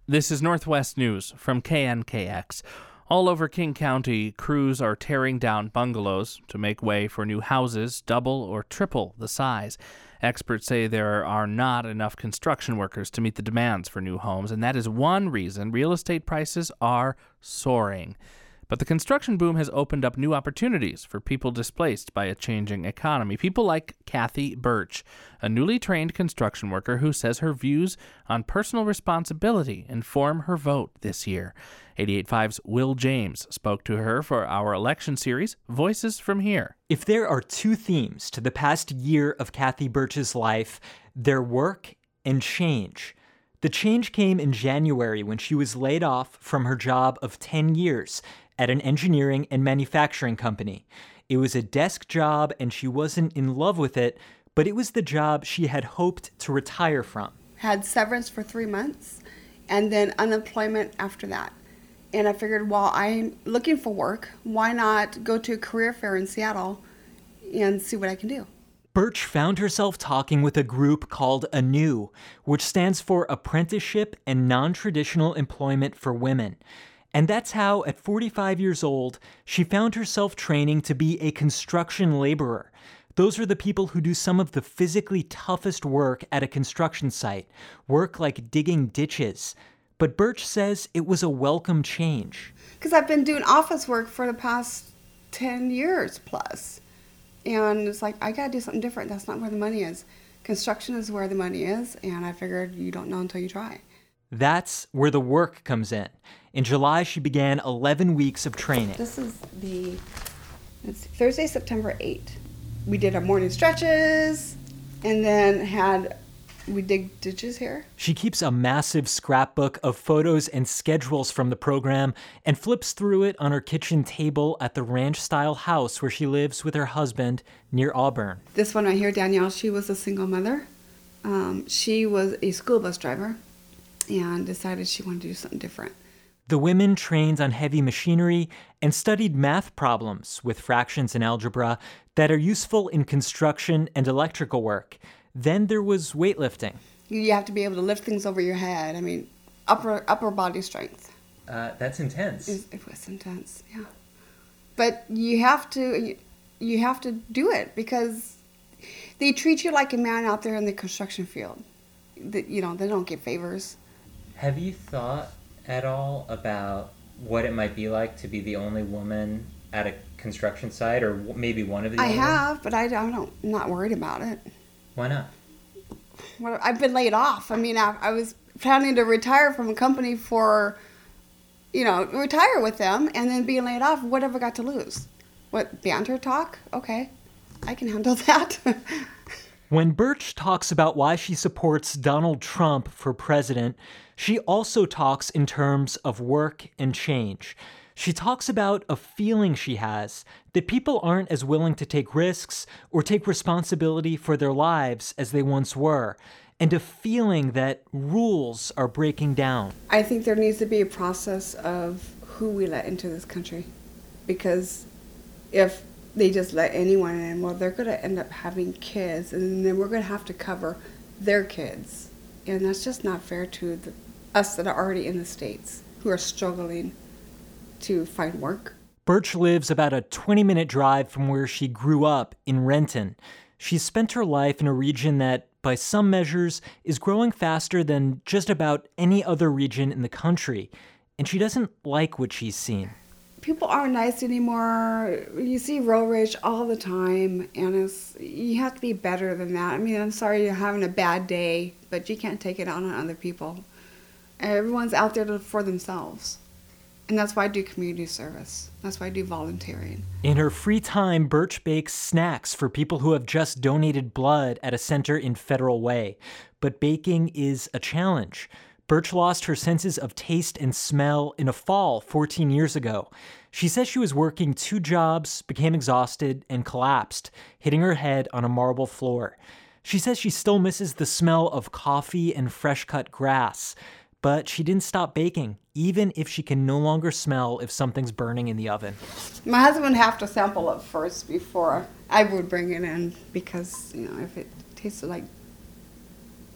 This is Northwest News from KNKX. All over King County, crews are tearing down bungalows to make way for new houses double or triple the size. Experts say there are not enough construction workers to meet the demands for new homes, and that is one reason real estate prices are soaring. But the construction boom has opened up new opportunities for people displaced by a changing economy. People like Kathy Birch, a newly trained construction worker who says her views on personal responsibility inform her vote this year. 88.5's Will James spoke to her for our election series, Voices from Here. If there are two themes to the past year of Kathy Birch's life, they're work and change. The change came in January when she was laid off from her job of 10 years at an engineering and manufacturing company. It was a desk job and she wasn't in love with it, but it was the job she had hoped to retire from. Had severance for 3 months and then unemployment after that. And I figured, while I'm looking for work, why not go to a career fair in Seattle and see what I can do? Birch found herself talking with a group called ANEW, which stands for Apprenticeship and Non-Traditional Employment for Women. And that's how, at 45 years old, she found herself training to be a construction laborer. Those are the people who do some of the physically toughest work at a construction site, work like digging ditches. But Birch says it was a welcome change. Because I've been doing office work for the past 10 years plus. And it's like, I got to do something different. That's not where the money is. Construction is where the money is, and I figured you don't know until you try. That's where the work comes in. In July, she began 11 weeks of training. This is Thursday, September 8th. We did our morning stretches, and then we dig ditches here. She keeps a massive scrapbook of photos and schedules from the program and flips through it on her kitchen table at the ranch-style house where she lives with her husband near Auburn. This one right here, Danielle, she was a single mother. She was a school bus driver and decided she wanted to do something different. The women trained on heavy machinery and studied math problems with fractions and algebra that are useful in construction and electrical work. Then there was weightlifting. You have to be able to lift things over your head. I mean, upper body strength. That's intense. It was intense, yeah. But you have to do it because they treat you like a man out there in the construction field. They don't get favors. Have you thought at all about what it might be like to be the only woman at a construction site, or maybe one of the I only have, but I'm not worried about it. Why not? Well, I've been laid off. I mean, I was planning to retire from a company for, retire with them, and then being laid off. What have I got to lose? What, banter talk? Okay, I can handle that. When Birch talks about why she supports Donald Trump for president, she also talks in terms of work and change. She talks about a feeling she has that people aren't as willing to take risks or take responsibility for their lives as they once were, and a feeling that rules are breaking down. I think there needs to be a process of who we let into this country, because if they just let anyone in, well, they're going to end up having kids, and then we're going to have to cover their kids. And that's just not fair to us that are already in the States who are struggling to find work. Birch lives about a 20-minute drive from where she grew up in Renton. She's spent her life in a region that, by some measures, is growing faster than just about any other region in the country. And she doesn't like what she's seen. People aren't nice anymore. You see road rage all the time, and you have to be better than that. I mean, I'm sorry you're having a bad day, but you can't take it out on other people. Everyone's out there for themselves. And that's why I do community service. That's why I do volunteering. In her free time, Birch bakes snacks for people who have just donated blood at a center in Federal Way. But baking is a challenge. Birch lost her senses of taste and smell in a fall 14 years ago. She says she was working 2 jobs, became exhausted, and collapsed, hitting her head on a marble floor. She says she still misses the smell of coffee and fresh-cut grass. But she didn't stop baking, even if she can no longer smell if something's burning in the oven. My husband would have to sample it first before I would bring it in, because, if it tasted like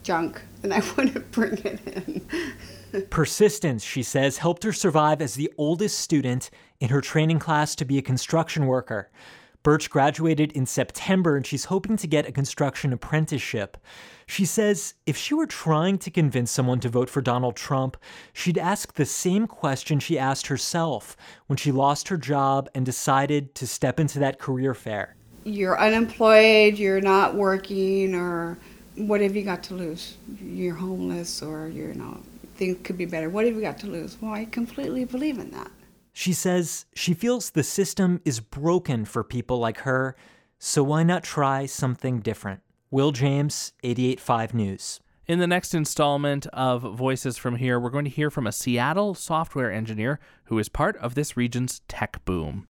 junk, then I wouldn't bring it in. Persistence, she says, helped her survive as the oldest student in her training class to be a construction worker. Birch graduated in September, and she's hoping to get a construction apprenticeship. She says if she were trying to convince someone to vote for Donald Trump, she'd ask the same question she asked herself when she lost her job and decided to step into that career fair. You're unemployed, you're not working, or what have you got to lose? You're homeless, or you're not. Things could be better. What have you got to lose? Well, I completely believe in that. She says she feels the system is broken for people like her, so why not try something different? Will James, 88.5 News. In the next installment of Voices from Here, we're going to hear from a Seattle software engineer who is part of this region's tech boom.